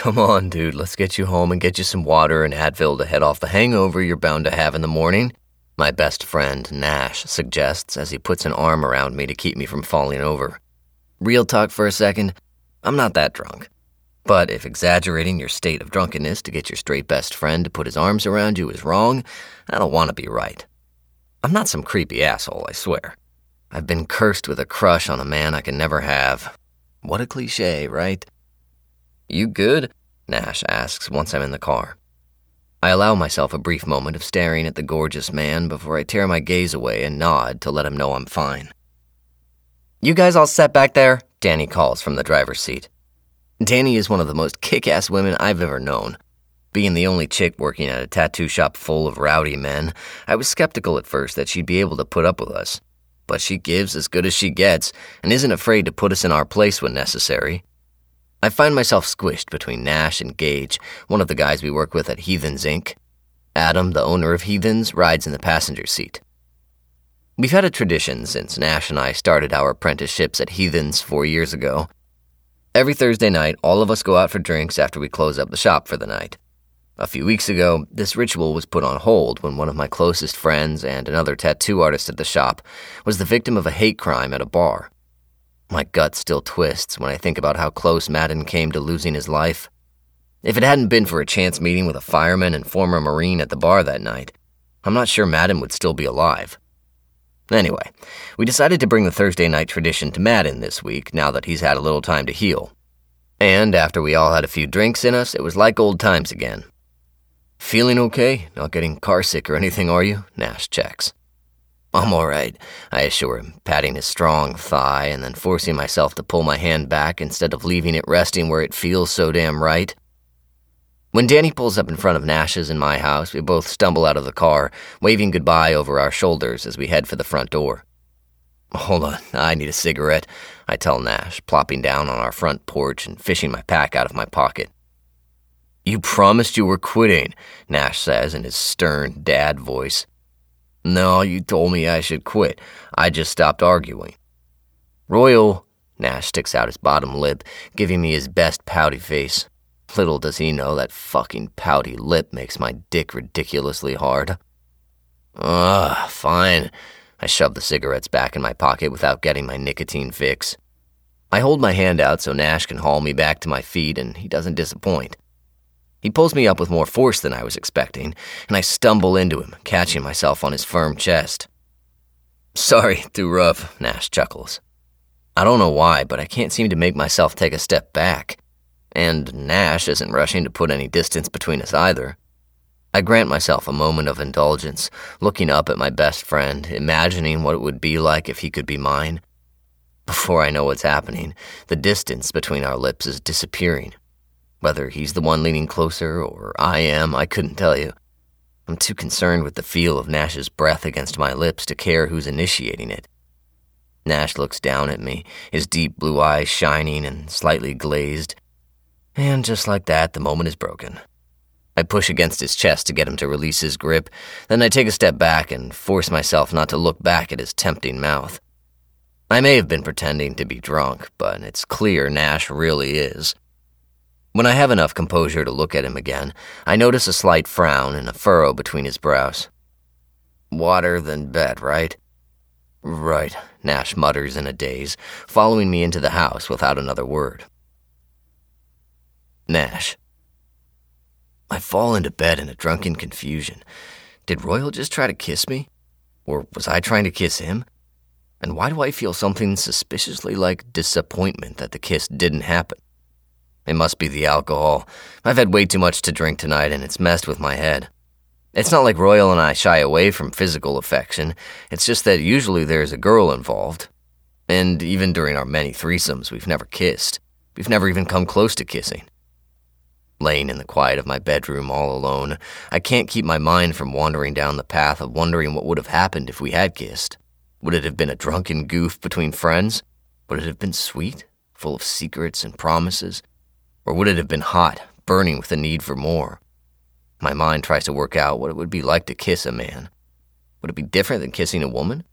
Come on, dude, let's get you home and get you some water and Advil to head off the hangover you're bound to have in the morning, my best friend, Nash, suggests as he puts an arm around me to keep me from falling over. Real talk for a second, I'm not that drunk. But if exaggerating your state of drunkenness to get your straight best friend to put his arms around you is wrong, I don't want to be right. I'm not some creepy asshole, I swear. I've been cursed with a crush on a man I can never have. What a cliche, right? You good? Nash asks once I'm in the car. I allow myself a brief moment of staring at the gorgeous man before I tear my gaze away and nod to let him know I'm fine. You guys all set back there? Danny calls from the driver's seat. Danny is one of the most kick-ass women I've ever known. Being the only chick working at a tattoo shop full of rowdy men, I was skeptical at first that she'd be able to put up with us. But she gives as good as she gets and isn't afraid to put us in our place when necessary. I find myself squished between Nash and Gage, one of the guys we work with at Heathens, Inc. Adam, the owner of Heathens, rides in the passenger seat. We've had a tradition since Nash and I started our apprenticeships at Heathens 4 years ago. Every Thursday night, all of us go out for drinks after we close up the shop for the night. A few weeks ago, this ritual was put on hold when one of my closest friends and another tattoo artist at the shop was the victim of a hate crime at a bar. My gut still twists when I think about how close Madden came to losing his life. If it hadn't been for a chance meeting with a fireman and former Marine at the bar that night, I'm not sure Madden would still be alive. Anyway, we decided to bring the Thursday night tradition to Madden this week now that he's had a little time to heal. And after we all had a few drinks in us, it was like old times again. Feeling okay? Not getting carsick or anything, are you? Nash checks. I'm all right, I assure him, patting his strong thigh and then forcing myself to pull my hand back instead of leaving it resting where it feels so damn right. When Danny pulls up in front of Nash's in my house, we both stumble out of the car, waving goodbye over our shoulders as we head for the front door. Hold on, I need a cigarette, I tell Nash, plopping down on our front porch and fishing my pack out of my pocket. You promised you were quitting, Nash says in his stern dad voice. No, you told me I should quit. I just stopped arguing. Royal, Nash sticks out his bottom lip, giving me his best pouty face. Little does he know that fucking pouty lip makes my dick ridiculously hard. Fine. I shove the cigarettes back in my pocket without getting my nicotine fix. I hold my hand out so Nash can haul me back to my feet, and he doesn't disappoint. He pulls me up with more force than I was expecting, and I stumble into him, catching myself on his firm chest. Sorry, too rough, Nash chuckles. I don't know why, but I can't seem to make myself take a step back. And Nash isn't rushing to put any distance between us either. I grant myself a moment of indulgence, looking up at my best friend, imagining what it would be like if he could be mine. Before I know what's happening, the distance between our lips is disappearing. Whether he's the one leaning closer or I am, I couldn't tell you. I'm too concerned with the feel of Nash's breath against my lips to care who's initiating it. Nash looks down at me, his deep blue eyes shining and slightly glazed. And just like that, the moment is broken. I push against his chest to get him to release his grip, then I take a step back and force myself not to look back at his tempting mouth. I may have been pretending to be drunk, but it's clear Nash really is. When I have enough composure to look at him again, I notice a slight frown and a furrow between his brows. Water than bed, right? Right, Nash mutters in a daze, following me into the house without another word. Nash. I fall into bed in a drunken confusion. Did Royal just try to kiss me? Or was I trying to kiss him? And why do I feel something suspiciously like disappointment that the kiss didn't happen? It must be the alcohol. I've had way too much to drink tonight and it's messed with my head. It's not like Royal and I shy away from physical affection. It's just that usually there's a girl involved. And even during our many threesomes, we've never kissed. We've never even come close to kissing. Laying in the quiet of my bedroom all alone, I can't keep my mind from wandering down the path of wondering what would have happened if we had kissed. Would it have been a drunken goof between friends? Would it have been sweet, full of secrets and promises? Or would it have been hot, burning with a need for more? My mind tries to work out what it would be like to kiss a man. Would it be different than kissing a woman?